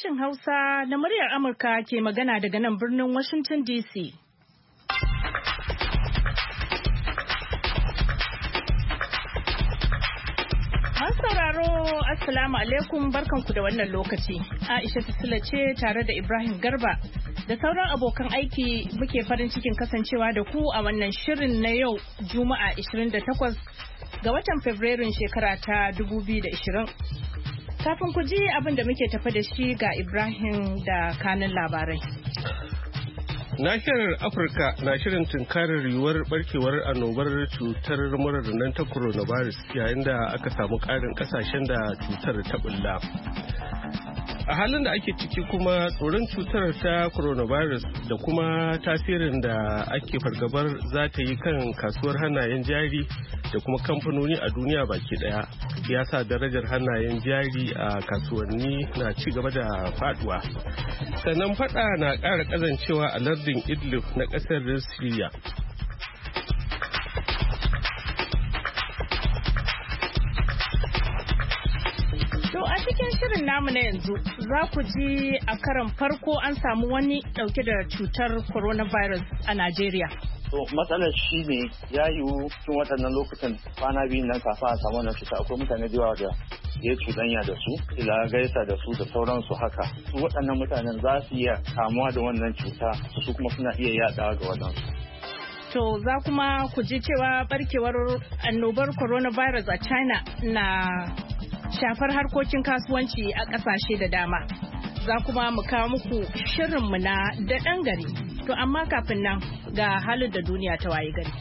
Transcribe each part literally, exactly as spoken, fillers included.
Sashen Hausa na muryar Amurka ke magana daga nan birnin Washington D C. Masu sauraro, Assalamu alaikum, barkanku da wannan lokaci. Aisha Sula ce tare da Ibrahim Garba da sauran abokan aiki muke farin cikin kasancewa da ku a wannan shirin na yau Juma'a ishirin da takwas ga watan Fabrairun shekara ta dubu biyu da ishirin. Kafin ku ji abin da muke tafa da shi ga Ibrahim da kanin labarai. Nahiyar Afirka na shirin tunkarar yiwuwar barkewar annobar cutar murar nan ta coronavirus yayin da aka samu ƙarin ƙasashen da cutar ta bulla. A halin da ake ciki kuma tsoron cutar ta coronavirus da kuma tasirin da ake fargabar za ta yi kan kasuwar hannayen jari da kuma kamfanoni a duniya baki daya ya sa darajar hannayen jari a kasuwanni na ci gaba da faduwa. Sannan fada na ƙara ƙazancewa a lardin Idlib na ƙasar Syria. Cikin shirin namu na yanzu za ku ji a karan farko an samu wani dauke da cutar coronavirus a Najeriya. To matsalar shi ne ya yiwu cikin waɗannan lokutan kwana biyu nan kafin a samu wannan cuta akwai mutane da yawa da ya cuɗanya da su, ila gaisa da su da sauransu haka. Su waɗannan mutanen za su iya kamuwa da wannan cuta su kuma suna iya yaɗawa ga waɗansu. To za kuma ku ji cewa barkewar annobar coronavirus a China na shafar harkokin kasuwanci a ƙasashe da dama. Za kuma mu kawo muku shirinmu na da ɗan gari. To amma kafin nan ga halin da duniya ta waye gari.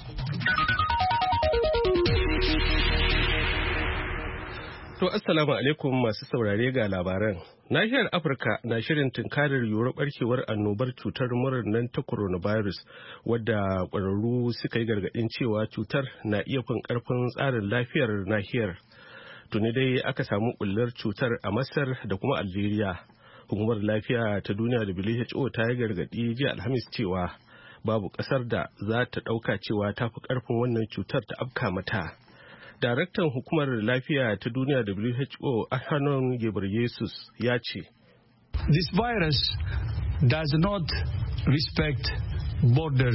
To assalamu alaikum masu saurare ga labaran. Nahiyar Afirka na shirin tunkarar yiwuwar barkewar annobar cutar murar nan ta coronavirus wadda ƙwararru suka yi gargaɗin cewa cutar na iya fin ƙarfin tsarin lafiyar nahiyar. Tuni dai aka samu bullar cutar a Masar da kuma Algeria. Hukumar lafiya ta duniya W H O ta yi gargaɗi jiya Alhamis cewa babu ƙasar da za ta ɗauka cewa ta fi ƙarfin wannan cutar ta afka mata. Daraktan hukumar lafiya ta duniya W H O Adhanom Ghebreyesus ya ce, This virus does not respect borders.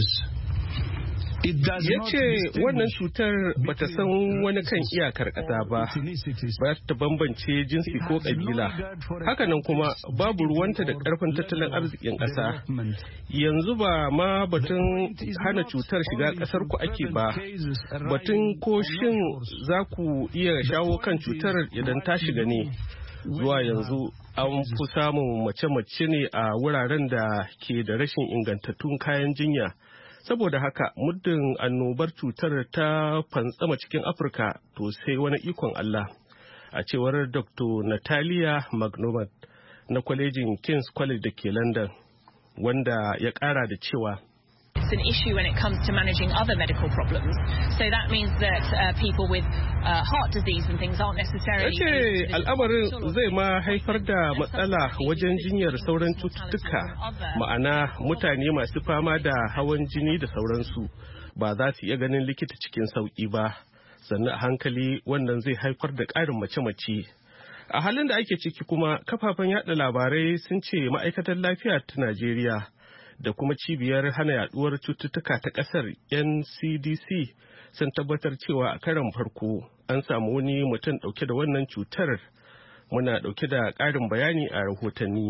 Ya ce wannan cutar bata san wani kan iyakar ƙasa ba, ba ta bambance jinsi ko ƙabila. Hakanan kuma babu ruwanta da ƙarfin tattalin arzikin ƙasa. Yanzu ba ma batun hana cutar shiga ƙasar ku ake ba, batun ko shin za ku iya shawo kan cutar idan ta shiga ne. Zuwa yanzu an fi samun mace-mace ne a wuraren da ke da rashin ingantattun kayan jinya. Saboda haka muddin annobar cutar ta fantsama cikin Afirka to sai wani ikon Allah. A cewar Doctor Natalia Magnomat na kwalejin King's College da ke London, wanda ya ƙara da cewa it's an issue when it comes to managing other medical problems. So that means that uh, people with uh, heart disease and things aren't necessarily... Yace al'amarin zai ma haifar da matsala wajen jinyar sauran cututtuka, ma'ana mutane masu fama da hawan jini da sauransu ba za su iya ganin likita cikin sauƙi ba, sannan a hankali wannan zai haifar da ƙarin mace-mace. A halin da ake ciki kuma kafafen yada labarai sun ce ma'aikatar lafiya ta Najeriya da kuma cibiyar hana yaduwar cututtuka ta kasar N C D C sun tabbatar cewa a karon farko an samu wani mutum dauke da wannan cutar. Muna dauke da ƙarin bayani a rahotanni.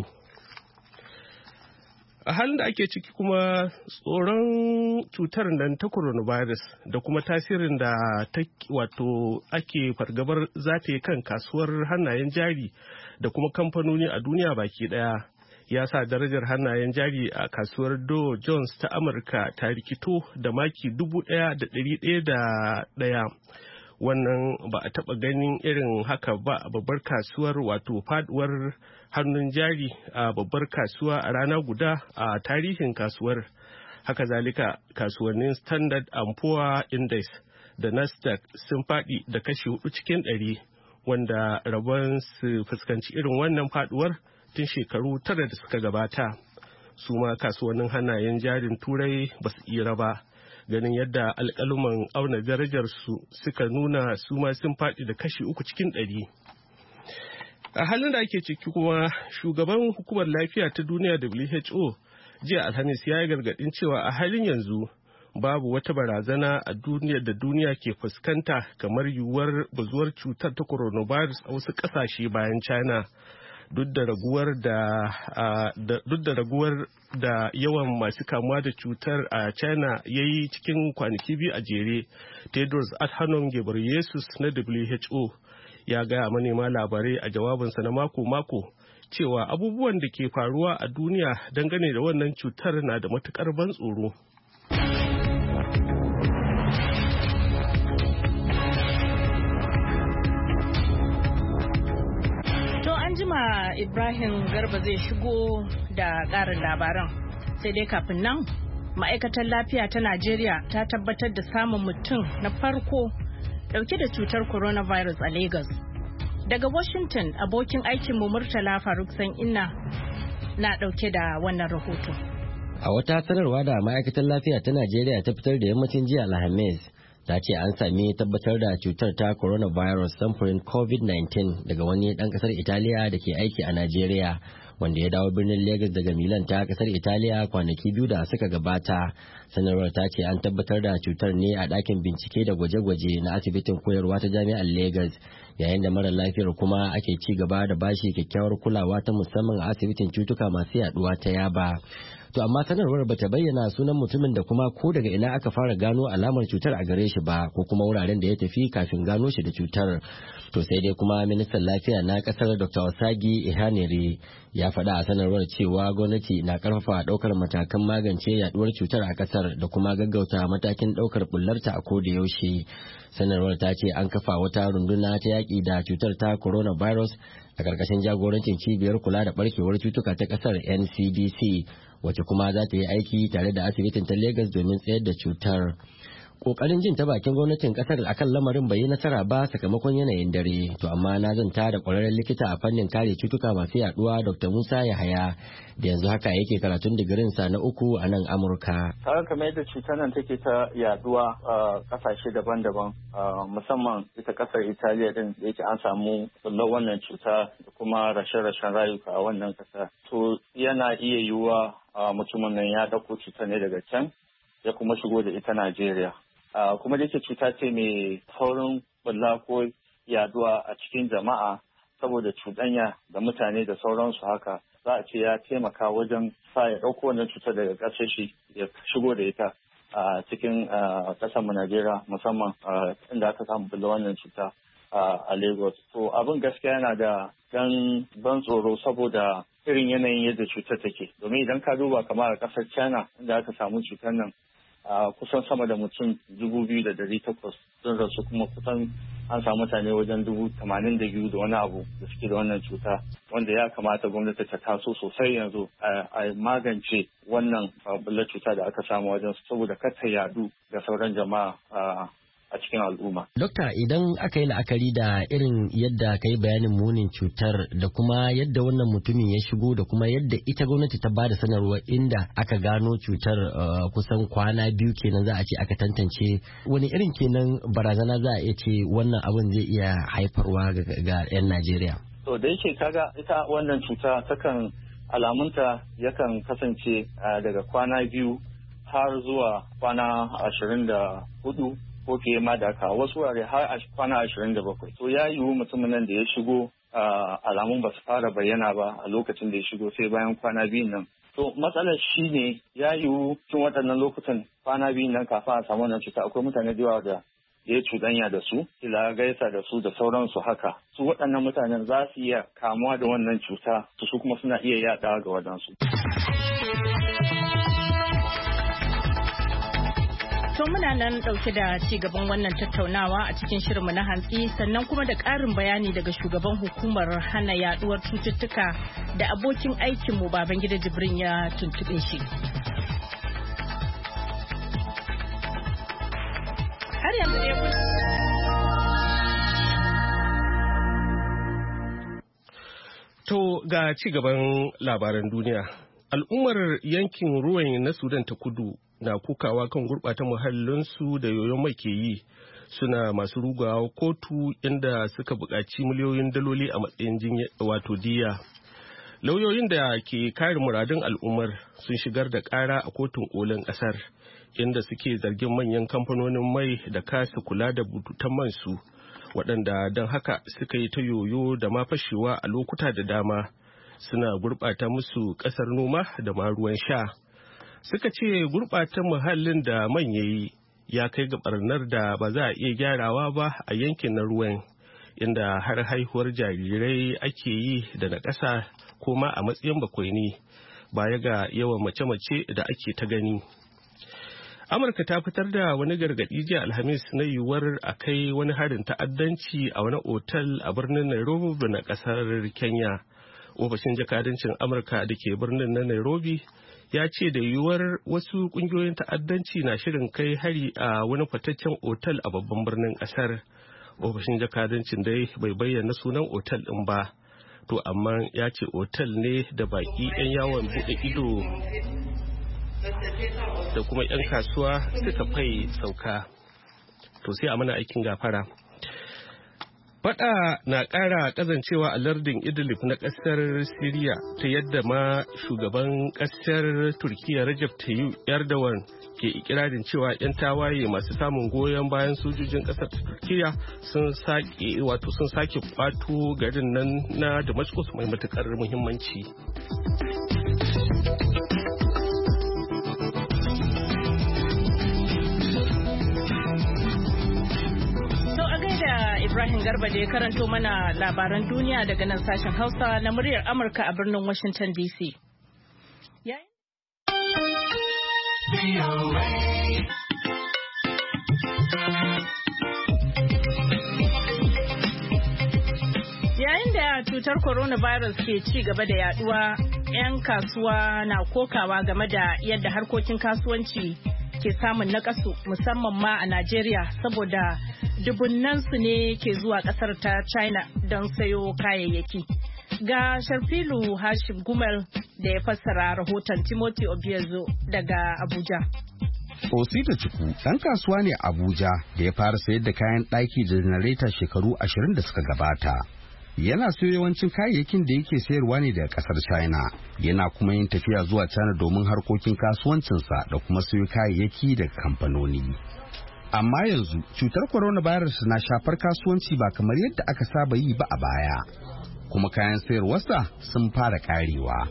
A halin da ake ciki kuma tsoron cutar nan ta coronavirus da kuma tasirin da ta wato ake fargabar za ta yi kan kasuwar hannayen jari da kuma kamfanoni a duniya baki daya. Ya sa darajar hannayen jari a kasuwar Dow Jones ta Amurka ta rikito da maki dubu ɗaya da ɗari ɗaya da ɗaya. Wannan ba a taɓa ganin irin haka ba a babbar kasuwar wato faduwar hannun jari a babbar kasuwa a rana guda a tarihin kasuwar. Haka zalika kasuwannin Standard and Poor Index da Nasdaq sun faɗi da kashi hudu cikin ɗari, wanda rabon su fuskanci irin wannan faduwar tun shekaru tara da suka gabata. Su ma kasuwannin hannayen jarin turai ba su iya ba, ganin yadda alƙaluman auna darajar su suka nuna su ma sun faɗi da kashi uku cikin ɗari. A halin da ake ciki kuma shugaban hukumar lafiya ta duniya W H O jiya Alhamis ya yi gargaɗin cewa a halin yanzu babu wata barazana a duniyar da duniya ke fuskanta kamar yiwuwar bazuwar cutar ta coronavirus a wasu ƙasashe bayan China. Duk da raguwar da duk da raguwar da yawan masu kamuwa da cutar a China ya yi cikin kwanaki biyu a jere, Tedros Adhanom Ghebreyesus na W H O ya gaya manema labarai a jawabinsa na mako-mako cewa abubuwan da ke faruwa a duniya dangane da wannan cutar na da matukar ban tsoro. Jima Ibrahim Garba zai shigo da ƙarin labaran, sai dai kafin nan ma'aikatar lafiya ta Najeriya ta tabbatar da samun mutum na farko dauke da cutar coronavirus a Lagos. Daga Washington, abokin aikinmu Murtala Faruk San'inna na dauke da wannan rahoto. A wata sanarwa da ma'aikatar lafiya ta Najeriya ta fitar da yammacin jiya Alhamis, ta ce an sami tabbatar da cutar ta coronavirus samfurin covid nineteen daga wani ɗan ƙasar Italiya da ke aiki a Najeriya, wanda ya dawo birnin Lagos daga Milan ta ƙasar Italiya kwanaki biyu da suka gabata. Sanarwar ta ce an tabbatar da cutar ne a ɗakin bincike da gwaje-gwaje na asibitin koyarwa ta jami'ar Lagos, yayin da mara lafiyar kuma ake ci gaba da bashi kyakkyawar kulawa ta musamman a asibitin cutuka masu yaduwa ta Yaba. To amma sanarwar bata bayyana sunan mutumin da kuma ko daga ina aka fara gano alamar cutar a gare shi ba, ko kuma wuraren da ya tafi kafin gano shi da cutar. To sai dai kuma ministan lafiya na kasar Doctor Osagi Ihanire ya faɗa a sanarwar cewa gwamnati na karfafa ɗaukar matakan magance yaduwar cutar a kasar da kuma gaggauta matakin ɗaukar bullarta a koda yaushe. Sanarwar ta ce an kafa wata runduna ta yaƙi da cutar ta coronavirus a ƙarƙashin jagorancin cibiyar kula da ɓarkewar cutuka ta ƙasar N C D C, wacce kuma za ta yi aiki tare da asibitin ta Lagos domin tsayar da cutar. Kokarin jin ta bakin gwamnatin kasar akan lamarin bai yi nasara ba sakamakon yanayin dare, to amma na zanta da kwararren likita a fannin kare cutuka masu yaduwa Doctor Musa Yahaya da yanzu haka yake karatun digirin sa na uku a nan Amurka. Kaga kamar yadda cutar nan take ta yaduwa a kasashe daban-daban, musamman ita kasar Italiya din da yake an samu bullar wannan cuta da kuma rashe-rashen rayuka a wannan kasa. To yana iya yiwuwa mutumin nan ya dauko cutar ne daga can ya kuma shigo da ita Najeriya. Uh, kuma da yake cuta ce mai saurin bulla ko yaduwa a cikin jama'a saboda cuɗanya da mutane da sauransu haka, za a ce ya taimaka wajen sa ya ɗauko wannan cutar daga ƙasar shi ya shigo da ita a uh, cikin ƙasar mu Najeriya, musamman uh, inda aka samu bulla wannan cuta uh, a Lagos. To abin gaskiya yana da dan ban tsoro saboda irin yanayin yadda cutar take. Domin idan ka duba kamar a ƙasar China inda aka samu cutar nan, Uh, kusan sama da mutum dubu biyu da dari takwas sun rasu, kuma kusan an samu mutane wajen dubu tamanin da biyu da wani abu da suke da wannan cuta, wanda ya kamata gwamnati ta taso sosai yanzu a magance wannan bullar cuta da aka samu wajen, saboda kar ta yadu ga sauran jama'a uh, a cikin al'umma. Dokta, idan aka yi la'akari da irin yadda ka yi bayanin munin cutar da kuma yadda wannan mutumin ya shigo da kuma yadda ita gwamnati ta bada sanarwa inda aka gano cutar uh, kusan kwana biyu kenan za a ce aka tantance, wani irin kenan barazana za a iya ce wannan abin zai iya haifarwa ga 'yan Najeriya? To da yake kaga ita wannan cuta takan alamunta yakan kasance uh, daga kwana biyu har zuwa kwana ashirin da hudu ko fiye ma da haka, wasu wurare har a kwana ashirin da bakwai. To ya yiwu mutumin nan da ya shigo alamun ba su fara bayyana ba a lokacin da ya shigo sai bayan kwana biyun nan. To matsalar shi ne ya yiwu cikin waɗannan lokutan kwana biyun nan kafin a samu wannan cuta akwai mutane da yawa da ya cuɗanya da su, kila gaisa da su da sauransu haka. Su waɗannan mutanen za su iya kamuwa da wannan cuta, su su kuma suna iya yaɗawa ga waɗansu. To muna nan ɗauke da ci gaban wannan tattaunawa a cikin shirinmu na hantsi, sannan kuma da ƙarin bayani daga shugaban hukumar hana yaduwar cututtuka da abokin aikinmu Babangida Jibrin ya tuntuɓe shi. Har yanzu ne To ga ci gaban labaran duniya. Al'ummar yankin ruwan na Sudan ta kudu na kukawa kan gurɓata muhallinsu da yoyon mai ke yi suna masu rugawa kotu inda suka buƙaci miliyoyin daloli a matsayin wato diya. Lauyoyin da ke kare muradun al'ummar sun shigar da ƙara a kotun kolin ƙasar inda suke zargin manyan kamfanonin mai da kasa kula da bututun mansu waɗanda don haka suka yi ta yoyo da ma fashewa a lokuta da dama suna gurɓata musu ƙasar noma da ma ruwan sha. Suka ce gurɓata muhallin da man yayi ya kai ga ɓarnar da ba za a iya gyarawa ba a yankin na ruwan inda har haihuwar jarirai ake yi da na ƙasa ko ma a matsayin bakwaini baya ga yawan mace-mace da ake ta gani. Amurka ta fitar da wani gargaɗi jiya Alhamis na yiwuwar a kai wani harin ta'addanci a wani otal a birnin Nairobi na ƙasar Kenya. Ofishin jakadancin Amurka da ke birnin na Nairobi ya ce da yiwuwar wasu ƙungiyoyin ta'addanci na shirin kai hari a wani fataccen otal a babban birnin ƙasar. Ofishin jakadancin dai bai bayyana sunan otal ɗin ba. To amma ya ce otal ne da baƙi 'yan yawon buɗe ido da kuma 'yan kasuwa suka fai sauka. To sai a mana aikin gafara. Fada na ƙara ƙazancewa a lardin Idlib na ƙasar Siriya ta yadda ma shugaban ƙasar Turkiyya Recep Tayyip Erdogan ke ikirarin cewa 'yan tawaye masu samun goyon bayan sojojin ƙasar Turkiyya sun sake wato sun sake kwato garin nan na Damascus mai matuƙar muhimmanci. Ibrahim Garba da ya karanto mana labaran duniya daga nan sashen Hausa na muryar Amurka a birnin Washington D C. Yayin da cutar coronavirus ke ci gaba da yaduwa, 'yan kasuwa na kokawa game da yadda harkokin kasuwanci ke samun nakasu musamman ma a Najeriya saboda dubunnansu ne ke zuwa kasar ta China don sayo kayayyaki. Ga Sharfilu Hashim Gumal da ya fassara rahoton Timothy Obiezo daga Abuja. Osita Chukwu ɗan kasuwa ne a Abuja da ya fara sayar da kayan ɗaki da janareta shekaru ashirin da suka gabata. Yana sayo yawancin kayayyakin da yake sayarwa ne daga kasar China. Yana kuma yin tafiya zuwa China domin harkokin kasuwancinsa da kuma sayo kayayyaki daga kamfanoni. Amma yanzu cutar coronavirus na shafar kasuwanci ba kamar yadda aka saba yi ba a baya. Kuma kayan sayarwarsa sun fara karewa.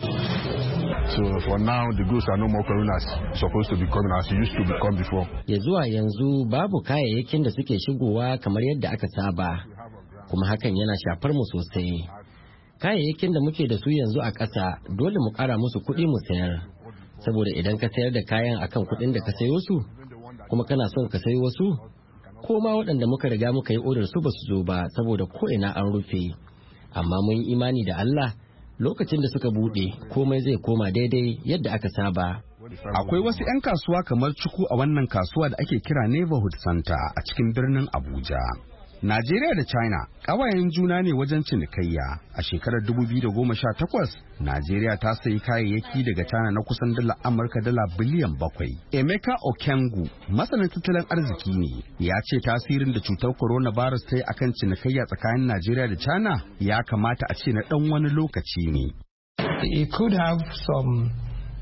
So for now the goods are no more coming as supposed to be coming as used to become before. Ya zuwa yanzu babu kayayyakin da suke shigowa kamar yadda aka saba. Kuma hakan yana shafar mu sosai. Kayayyakin da muke da su yanzu a ƙasa dole mu ƙara musu kuɗi mu sayar. Saboda idan ka sayar da kayan akan kuɗin da ka sayo su, kuma kana son ka sayo wasu, ko ma waɗanda muka riga muka yi odar su ba su zo ba saboda ko ina an rufe. Amma mun yi imani da Allah lokacin da suka buɗe komai zai koma daidai yadda aka saba. Akwai wasu 'yan kasuwa kamar Cuku a wannan kasuwa da ake kira Neighborhood Center a cikin birnin Abuja. Najeriya da China ƙawayen juna ne wajen cinikayya. A shekarar dubu biyu da goma sha takwas, Najeriya ta sayi kayayyaki daga China na kusan dala Amurka dala biliyan bakwai. Emeka Okengu, masanin tattalin arziki ne, ya ce tasirin da cutar coronavirus ta yi akan cinikayya tsakanin Najeriya da China ya kamata a ce na ɗan wani lokaci ne. It could have some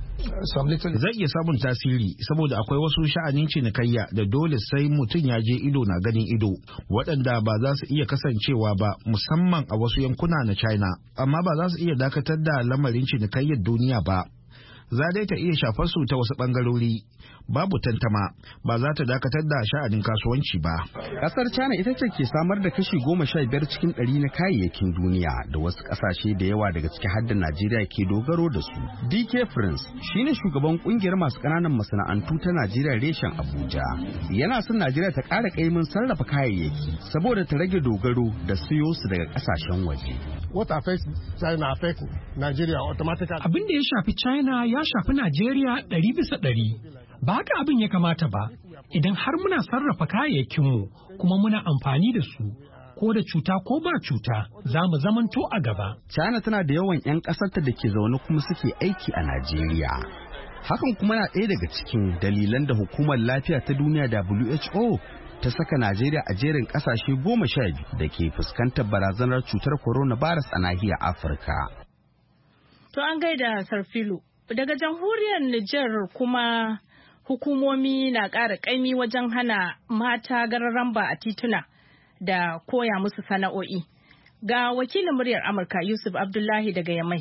Zai iya samun tasiri saboda akwai wasu sha'anin cinikayya da dole sai mutum ya je ido na ganin ido waɗanda ba za su iya kasancewa ba musamman a wasu yankuna na China, amma ba za su iya dakatar da lamarin cinikayyar duniya ba. Za dai ta iya shafar su ta wasu ɓangarori. Babu tantama ba za ta dakatar da sha'anin kasuwanci ba. Kasar China ita ce ke samar da kashi goma sha biyar cikin ɗari na kayayyakin duniya da wasu ƙasashe da yawa daga ciki har da Najeriya ke dogaro da su. D K Prince shine shugaban kungiyar masu ƙananan masana'antu ta Najeriya reshen Abuja. Yana son Najeriya ta ƙara ƙaimin sarrafa kayayyaki saboda ta rage dogaro da siyo su daga ƙasashen waje. What affects China affects Nigeria automatically. Abin da ya shafi China ya shafi Najeriya ɗari bisa ɗari. Ba haka abin ya kamata ba, idan har muna sarrafa kayayyakinmu kuma muna amfani da su, ko da cuta ko ba cuta, za mu zamanto a gaba. China tana da yawan 'yan ƙasarta da ke zaune kuma suke aiki a Najeriya. Hakan kuma na ɗaya daga cikin dalilan da hukumar lafiya ta duniya W H O ta saka Najeriya a jerin ƙasashe goma sha biyu da ke fuskantar barazanar cutar coronavirus a nahiyar Afirka. To an gaida Sarfilu. Daga jamhuriyar Nijar kuma hukumomi na ƙara ƙaimi wajen hana mata gararamba a tituna da koya musu sana'o'i. Ga wakilin muryar Amurka Yusuf Abdullahi daga Yamai.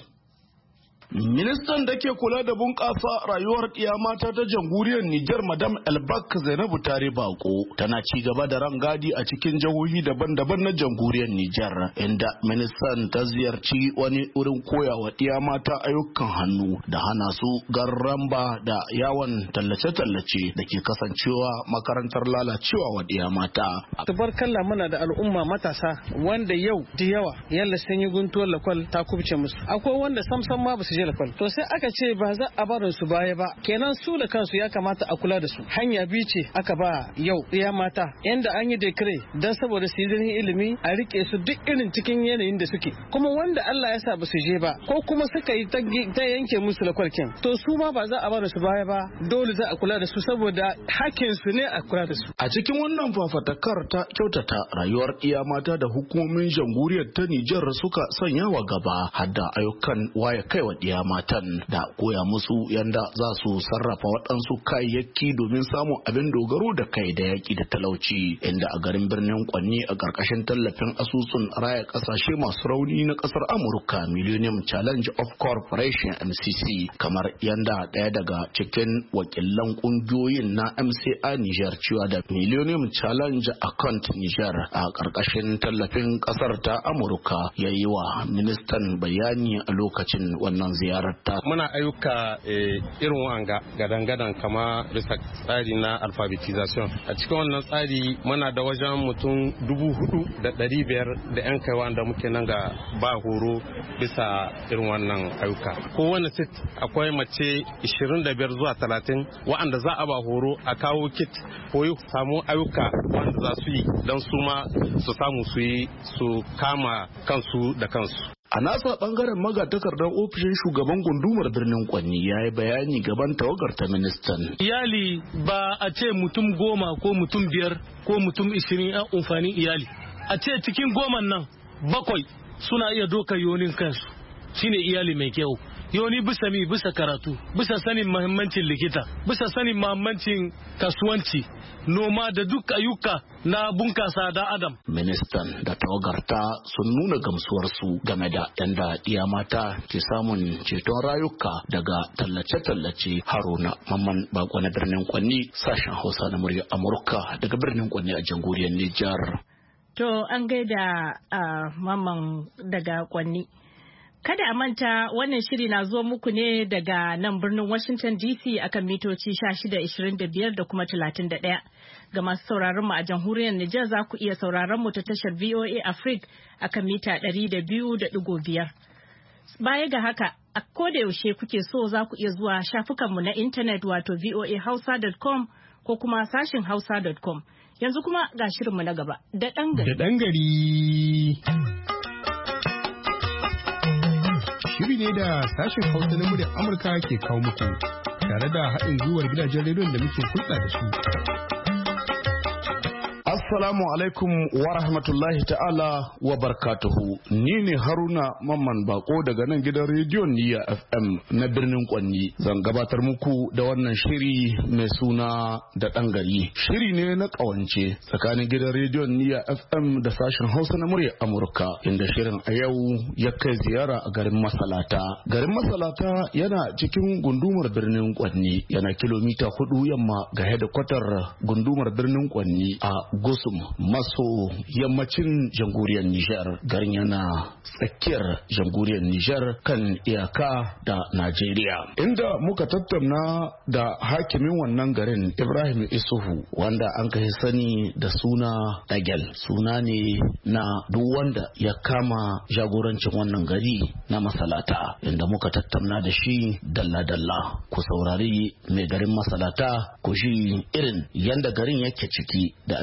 Ministan da ke kula da bunƙasa rayuwar ɗiya mata ta jamhuriyar Nijar Madam Elbak Zainabu Tare Bako tana ci gaba da rangadi a cikin jihohi daban-daban na jamhuriyar Nijar, inda ministan ta ziyarci wani wurin koyawa ɗiya mata ayyukan hannu da hana su garramba da yawon tallace-tallace da ke kasancewa makarantar lalacewa wa ɗiya mata. Tabarkalla muna da al'umma matasa wanda yau da yawa yalla sun yi guntuwar lakwal ta kubce musu. Akwai wanda samsam ma ba su je lakwal. To sai aka ce ba za a barin su baya ba. Kenan su da kansu ya kamata a kula da su. Hanya biyu ce aka ba yau ɗiya mata. Yanda an yi dekare dan saboda su yi ilimi a rike su duk irin cikin yanayin da suke. Kuma wanda Allah ya sa ba su je ba ko kuma suka yi ta yanke musu lakwal kin. To su ma ba za a barin su baya ba. Dole za a kula da su saboda hakkin su ne a kula da su. A cikin wannan fafatakar ta kyautata rayuwar ɗiya mata da hukumomin jamhuriyar ta Nijar suka sanya wa gaba hadda ayyukan waya kaiwa ɗiya matan da koya musu yanda za su sarrafa waɗansu kayayyaki domin samun abin dogaro da kai da yaƙi da talauci, inda a garin birnin Kwanni a ƙarƙashin tallafin asusun raya ƙasashe masu rauni na ƙasar Amurka Millennium Challenge of Corporation M C C, kamar yanda ɗaya daga cikin wakilan ƙungiyoyin na M C A Niger cewa da Millennium Challenge Account Niger a ƙarƙashin tallafin ƙasar ta Amurka ya yi wa ministan bayani a lokacin wannan ziyarar ta. Muna ayyuka irin wanga gadan-gadan kama bisa tsari na alphabetization. A cikin wannan tsari muna da wajen mutum dubu hudu da ɗari biyar da yan kai wanda muke nan ga ba horo bisa irin wannan ayyuka. Kowane sit akwai mace ishirin da biyar zuwa talatin wa'anda za a ba horo a kawo kit koyi samu ayyuka wanda za su yi don su ma su samu su yi su kama kansu da kansu. A nasa bangaren magatakardar ofishin shugaban gundumar birnin Kwanni ya yi bayani gaban tawagar ta ministan. Iyali ba a ce mutum goma ko mutum biyar ko mutum ishirin a amfanin iyali. A ce cikin goman nan bakwai suna iya doka yonin kansu. Shine iyali mai kyau. Yoni bisa mi bisa karatu, bisa sanin muhimmancin likita, bisa sanin muhimmancin kasuwanci, noma da duk ayyuka na bunkasa da adam. Ministan da tawagarta sun nuna gamsuwarsu game da yanda iya mata ke samun ceton rayuka daga tallace-tallace. Haruna Mamman Bako na birnin Kwanni, sashen Hausa na murya Amurka daga birnin Kwanni a jamhuriyar Nijar. To an gaida uh, Mamman daga Kwanni. Kada a manta wannan shiri na zo muku ne daga nan birnin Washington D C akan mitoci shida ishirin da biyar da kuma talatin da ɗaya. Ga masu sauraron mu a jamhuriyar Nijar za ku iya sauraron mu ta tashar V O A Africa akan mita ɗari da biyu da ɗigo biyar. Baya ga haka, a koda yaushe kuke so za ku iya zuwa shafukanmu na intanet wato voa hausa dot com ko kuma sashin hausa dot com. Yanzu kuma ga shirinmu na gaba, da ɗan gari. Da ɗan gari. Shiri ne da sashen Hausa na muryar Amurka ke kawo muku tare da haɗin gwiwar gidajen rediyon da muke hulɗa da su. Assalamu alaikum wa rahmatullahi ta'ala wa barkatuhu. Ni ne Haruna Mamman Bako daga nan gidan rediyon Niyya F M na birnin Kwanni. Zan gabatar muku da wannan shiri mai suna da ɗan gari. Shiri ne na ƙawance tsakanin gidan rediyon Niyya F M da sashen Hausa na muryar Amurka, inda shirin a yau ya kai ziyara a garin Masalata. Garin Masalata yana cikin gundumar birnin Kwanni, yana kilomita hudu yamma ga hedikwatar gundumar birnin Kwanni a Gusum maso yammacin jamhuriyar Nijar. Garin yana tsakiyar jamhuriyar Nijar kan iyaka da Najeriya. Inda muka tattauna da hakimin wannan garin Ibrahim Isuhu, wanda an kai sani da suna Dagel. Suna ne na duk wanda ya kama jagorancin wannan gari na Masalata, inda muka tattauna da shi dalla-dalla. Ku saurari mai garin Masalata ku ji irin yanda garin yake ciki da abin da garin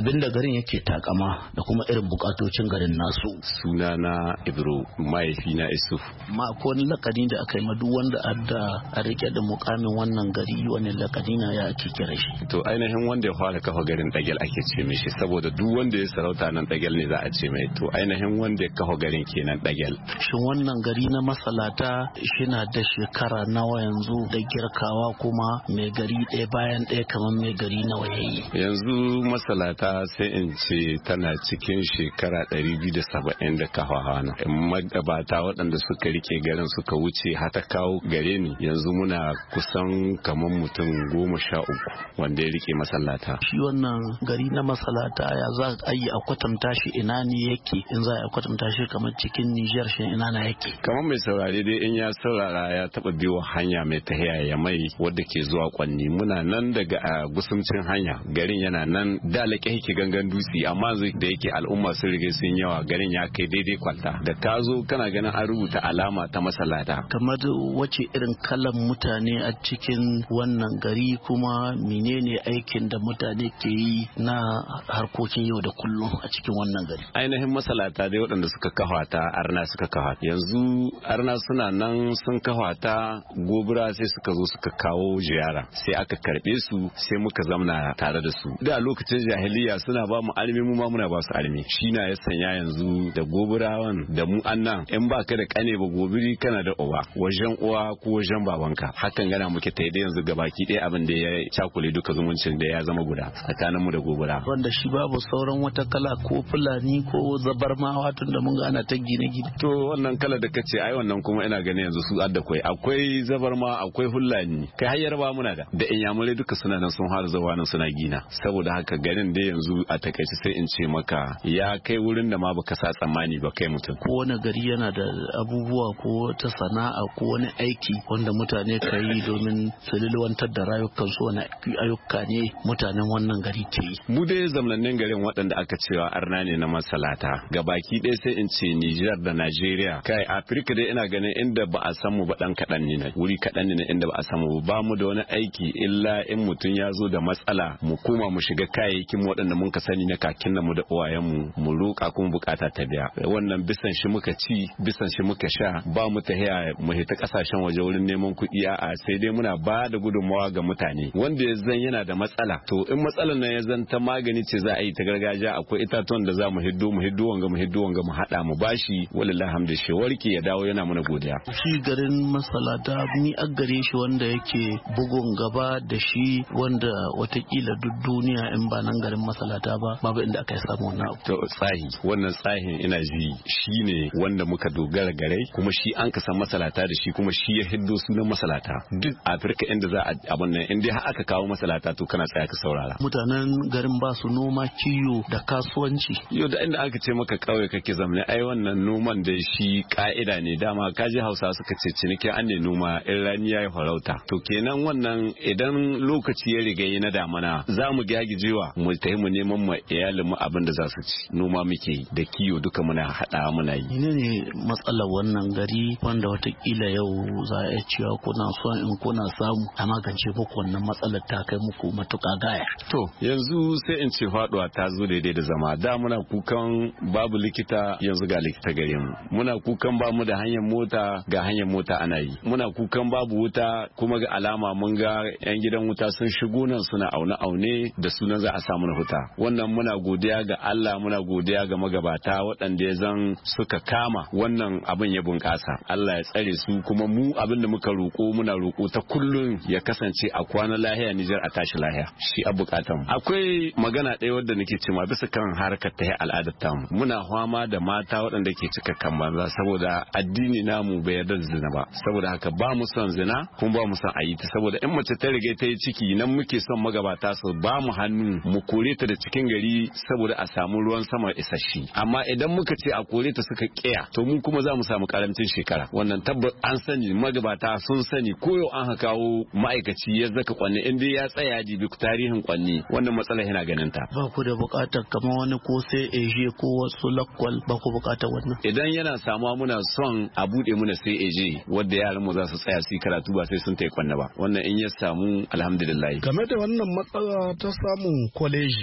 garin yake takama da kuma irin bukatocin garin nasu. Sunana Ibro, mahaifina Isuf. Ma ko wani lakani da aka yi ma duk wanda adda a rike da mukamin wannan gari wani lakani na ya ake kira shi? To ainihin wanda ya fara kafa garin Dagel ake ce mishi, saboda duk wanda ya sarauta nan Dagel ne za a ce mai. To ainihin wanda ya kafa garin kenan Dagel. Shin wannan gari na Masalata shina da shekara nawa yanzu da girkawa, kuma mai gari ɗaya bayan ɗaya kamar mai gari nawa yayi? Yanzu Masalata sai in ce tana cikin shekara ɗari biyu da saba'in da kafawa na. Magabata waɗanda suka rike garin suka wuce hata kawo gare ni, yanzu muna kusan kamar mutum goma sha uku wanda ya rike Masalata. Shi wannan gari na Masalata ya za a yi a kwatanta shi ina ne yake, in za a kwatanta shi kamar cikin Nijar shi ina na yake? Kamar mai saurare dai in ya saurara ya taba biyo hanya mai tahiya ya mai wadda ke zuwa Kwanni, muna nan daga a gusumcin hanya, garin yana nan da laƙe yake gangan dutse, amma da yake al'umma sun rige sun yawa garin ya kai daidai kwalta, da ka zo kana ganin an rubuta alama ta Masalata. Kamar wace irin kalan mutane a cikin wannan gari, kuma menene aikin da mutane ke yi na harkokin yau da kullum a cikin wannan gari? Ainihin Masalata dai waɗanda suka kafa ta arna suka kafa. Yanzu arna suna nan sun kafa ta, gobira sai suka zo suka kawo ziyara, sai aka karbe su, sai muka zamna tare da su. Da lokacin jahiliya suna ba mu alimi, mu ma muna ba su alimi. Shi na ya sanya yanzu da gobirawan da mu annan, in ba ka da kane ba gobiri kana da uba wajen uwa ko wajen babanka. Hakan gana muke ta da yanzu gabaki ɗaya abin da ya cakule duka zumuncin da ya zama guda tsakaninmu da gobira. Wanda shi babu sauran wata kala ko fulani ko zabarmawa, tun da mun ga ana ta gine-gine. To wannan kala da kace ai wannan kuma ina ganin yanzu su adda kwai, akwai zabarma, akwai hulani, kai har yarba muna da da inyamurai duka suna nan sun har zawa nan suna gina. Saboda haka garin da yanzu a takaice sai in ce maka ya kai wurin da ma baka sa tsammani ba kai mutum. Ko wani gari yana da abubuwa ko ta sana'a ko wani aiki wanda mutane ka yi domin su lilwantar da rayukansu, wani ayyuka ne mutanen wannan gari ke yi? Mu dai zamnanin garin waɗanda aka cewa arna ne na Masalata gabaki ɗaya sai in ce Nijar da Najeriya, kai Afirka dai ina ganin inda ba a san mu ba dan kaɗan ne, wuri kaɗan ne inda ba a san mu ba. Mu da wani aiki illa in mutum ya zo da matsala mu koma mu shiga kayayyakin waɗanda mun ka sani na kakin mu da uwayen mu mu roƙa kuma bukata ta biya. Wannan bisan shi muka ci, bisan shi muka sha, ba mu ta haya mu hita kasashen waje wurin neman kuɗi, a'a sai dai muna ba da gudunmawa ga mutane wanda ya zan yana da matsala. To in matsalar nan ya zan ta magani ce za a yi ta gargajiya, akwai itatuwan da za mu hiddo mu hiddo wanga mu hiddo wanga mu haɗa mu bashi, wallahi hamdu shi warke ya dawo yana muna godiya. Shi garin Masalata ni a gare shi wanda yake bugun gaba da shi, wanda watakila duk duniya in ba nan garin Masalata ba babu inda aka samu wannan abu. To tsahi, wannan tsahin ina ji shi ne wanda muka dogara gare, kuma shi an ka san Masalata da shi, kuma shi ya hiddo sunan Masalata. Duk Afirka inda za a abun nan in dai aka kawo Masalata to kana tsaya ka saurara. Mutanen garin ba su noma, kiyo da kasuwanci. Yau da inda aka ce maka kauye kake zamne, ai wannan noman da shi ka'ida ne, dama kaji Hausa suka ce ciniki an ne noma in rani yayi farauta. To kenan wannan idan lokaci ya riga yi na damana za mu gyagijewa mu tafi mu neman mu iyalin mu abin da za su ci. Noma muke da kiyo duka muna hada muna yi. Ne ne matsalar wannan gari wanda watakila yau za a cewa kuna son in kuna samu a magance muku wannan matsalar ta kai muku matuƙa gaya? To yanzu sai in ce faduwa ta zo daidai da zama. Da muna kukan babu likita, yanzu ga likita gare mu. Muna kukan ba mu da hanyar mota, ga hanyar mota ana yi. Muna kukan babu wuta, kuma ga alama mun ga yan gidan wuta sun shigo nan suna aune aune da sunan za a samu na huta. Wannan muna godiya ga Allah, muna godiya ga magabata waɗanda ya zan suka kama wannan abin ya bunƙasa. Allah ya tsare su, kuma mu abin da muka roƙo muna roƙo ta kullum ya kasance a kwana lahiya Nijar a tashi lahiya. Shi a bukatan. Akwai magana ɗaya wadda nake cewa bisa kan harkar ta al'adar tamu. Muna fama da mata waɗanda ke cika kan banza saboda addini namu bai yarda da zina ba. Saboda haka ba mu son zina kuma ba mu son ayi ta, saboda in mace ta riga ta yi ciki nan muke son magabata su ba mu hannu mu kore ta da cikin gari saboda a samu ruwan sama isasshe. Amma idan muka ce a kore ta suka kiya, to mu kuma za mu samu karancin shekara. Wannan tabbas an sani, magabata sun sani. Koyo an ha kawo ma'aikaci ya zaka kwanne in dai ya tsaya jibi tarihin kwanne, wannan matsalar yana ganin ta. Ba ku da bukatar kamar wani ko sai eje ko wasu lakwal, ba ku bukatar wannan? Idan yana samuwa muna son a bude muna sai eje wanda yaran mu za su tsaya su karatu ba sai sun tai kwanne ba. Wannan in ya samu alhamdulillah. Game da wannan matsala ta samun kwaleji a cikin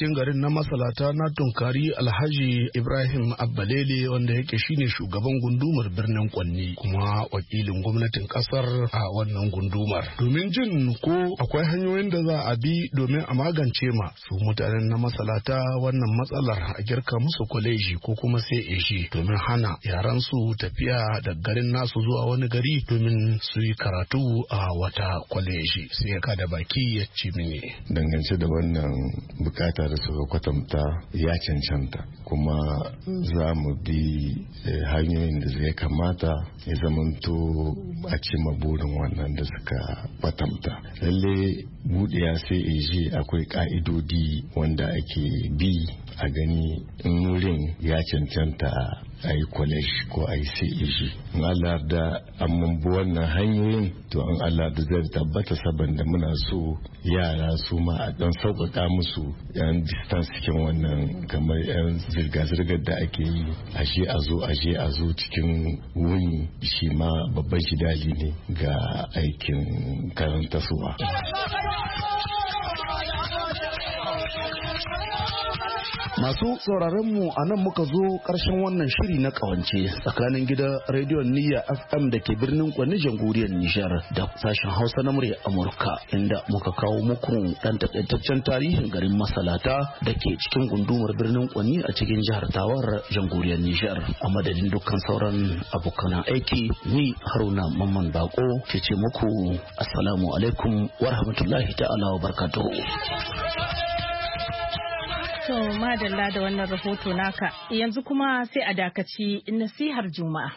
cikin garin na masalata na tunkari Alhaji Ibrahim Abbalele wanda yake shine shugaban gundumar birnin Kwanni kuma wakilin gwamnatin kasar a wannan gundumar. Domin jin ko akwai hanyoyin da za a bi domin a magance ma su mutanen na masalata wannan matsalar a girka musu kwaleji ko kuma sai eshi domin hana yaran su tafiya da garin nasu zuwa wani gari domin su yi karatu a wata kwaleji. Sai ya kada baki ya ci mini. Dangance da wannan bukata da suka kwatanta ya cancanta kuma za mu bi hanyoyin da zai kamata ya zamanto a cima burin wannan da suka kwatanta. Lalle buɗiya sai eji akwai ka'idodi wanda ake bi a gani in wurin ya cancanta a yi college ko a yi C E G. In Allah da an bi wannan hanyoyin to an Allah da zai tabbata saboda muna so yara su ma a dan sauƙaƙa musu yan distance cikin wannan kamar yan zirga-zirgar da ake yi ashe a zo ashe a zo cikin wuni shi ma babban shidali ne ga aikin karantarwa. Masu sauraron mu a nan muka zo ƙarshen wannan shiri na ƙawance tsakanin gidan rediyon Niyya F M da ke birnin Kwanni jamhuriyar Nijar da sashen Hausa na murya Amurka inda muka kawo muku ɗan takaitaccen tarihin garin Masalata da ke cikin gundumar birnin Kwanni a cikin jihar Tawar jamhuriyar Nijar. A madadin dukkan sauran abokan aiki ni Haruna Mamman Bako ke ce muku assalamu alaikum wa rahmatullahi ta'ala wa barakatuhu. To madalla da wannan rahoto naka yanzu kuma sai a dakaci nasihar Juma'a.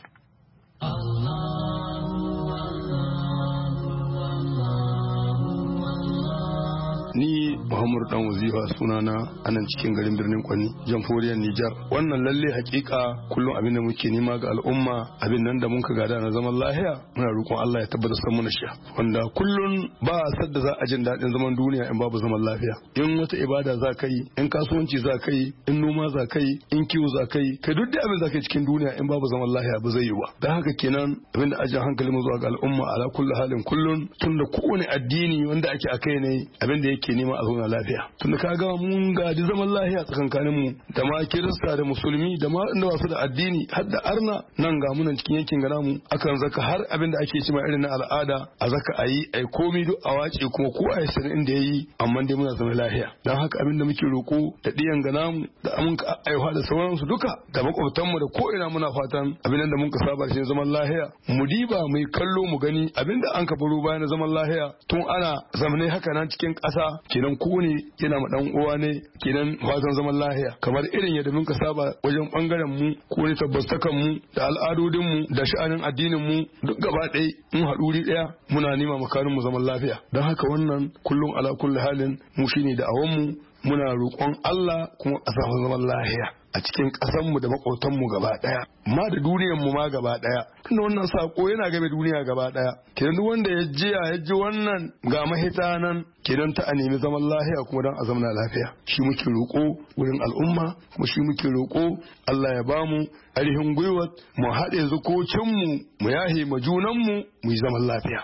Ni Muhammadu Dan Wazifa sunana a nan cikin garin birnin Kwanni, jamhuriyar Nijar. Wannan lalle hakika kullum abin da muke nema ga al'umma abin nan da muka gada na zaman lahiya muna roƙon Allah ya tabbatar san mana shi. Wanda kullum ba a sadda za a jin daɗin zaman duniya in babu zaman lafiya. In wata ibada za ka yi, in kasuwanci za ka yi, in noma za ka yi, in kiwo za ka yi, kai duk da abin za ka yi cikin duniya in babu zaman lahiya ba zai yi ba. Dan haka kenan abin da ajin hankali mu zuwa ga al'umma ala kulli halin kullum tunda kowane addini wanda ake akai ne abin da yake ke nema a zauna lafiya tunda ka ga mun gaji zaman lafiya tsakankanin mu da ma kirista da musulmi da ma inda wasu da addini har da arna nan ga munan cikin yankin gana mu akan zaka har abin da ake cima irin na al'ada a zaka ayi ai komai duk a wace kuma ko a sanin inda yayi amma dai muna zama lafiya dan haka abin da muke roko da diyan gana mu da amunka aiwa da sauransu duka da makwabtan mu da ko ina muna fatan abin da mun ka saba shi zaman lafiya mu diba mu kallo mu gani abin da an ka baro bayan zaman lafiya tun ana zamanai haka nan cikin ƙasa kenan ku ne yana ma dan uwa ne kenan fatan zaman lahiya kamar irin yadda muka saba wajen bangaren mu ko ne tabbastakan mu da al'adodin mu da sha'anin addinin mu duk gaba ɗaya mun haɗuri ɗaya muna nema makarin mu zaman lafiya don haka wannan kullum ala kulli halin mu shine da awan mu muna roƙon Allah kuma a samu zaman lahiya a cikin ƙasanmu da maƙotanmu gaba ɗaya ma da duniyanmu ma gaba ɗaya tunda wannan sako yana game duniya gaba ɗaya kenan duk wanda ya ji ya ji wannan ga mahita nan kenan ta a nemi zaman lafiya kuma don a zamana lafiya shi muke roƙo wurin al'umma kuma shi muke roƙo Allah ya bamu arihin gwiwa mu haɗe zukocinmu mu yahe ma junanmu mu yi zaman lafiya.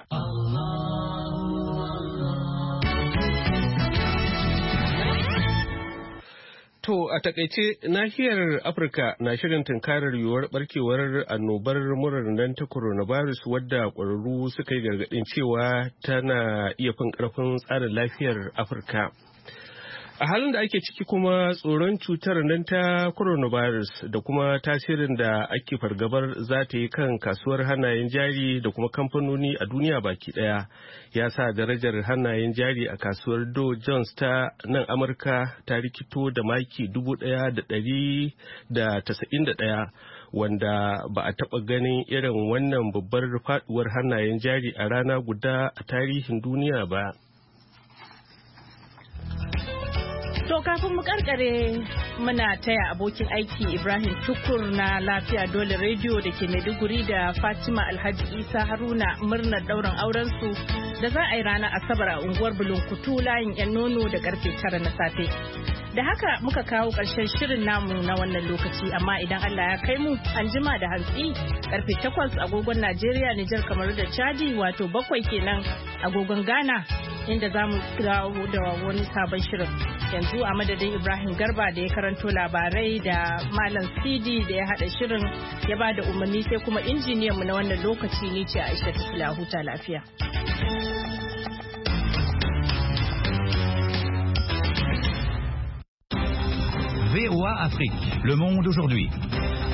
To a takaice nahiyar Afirka na shirin tunkarar yiwuwar barkewar annobar murar nan ta coronavirus wadda ƙwararru suka yi gargaɗin cewa tana iya fin ƙarfin tsarin lafiyar Afirka. A halin da ake ciki kuma tsoron cutar nan ta coronavirus da kuma tasirin da ake fargabar za ta yi kan kasuwar hannayen jari da kuma kamfanoni a duniya baki daya ya sa darajar hannayen jari a kasuwar Dow Jones ta nan Amurka ta rikito da maki dubu daya da dari da tasa'in da daya wanda ba a taba ganin irin wannan babbar faduwar hannayen jari a rana guda a tarihin duniya ba. To kafin mu karkare muna taya abokin aiki Ibrahim Tukur na Lafiya Dole Radio da ke Maiduguri da Fatima Alhaji Isa Haruna murnar dauran auren su da za a yi ranar Asabar a unguwar Bulunkutu layin yan nono da karfe tara na safe. Da haka muka kawo ƙarshen shirin namu na wannan lokaci amma idan Allah ya kai mu an jima da hantsi karfe takwas agogon Najeriya, Nijar, kamar da Chadi wato bakwai kenan agogon Ghana. inda za mu dawo da wani sabon shirin. Yanzu a madadin Ibrahim Garba da ya karanto labarai da Malam Sidi da ya haɗa shirin ya ba da umarni sai kuma injiniyan mu na wannan lokaci ne ce Aisha ta huta lafiya. V O A Afrique, le monde aujourd'hui.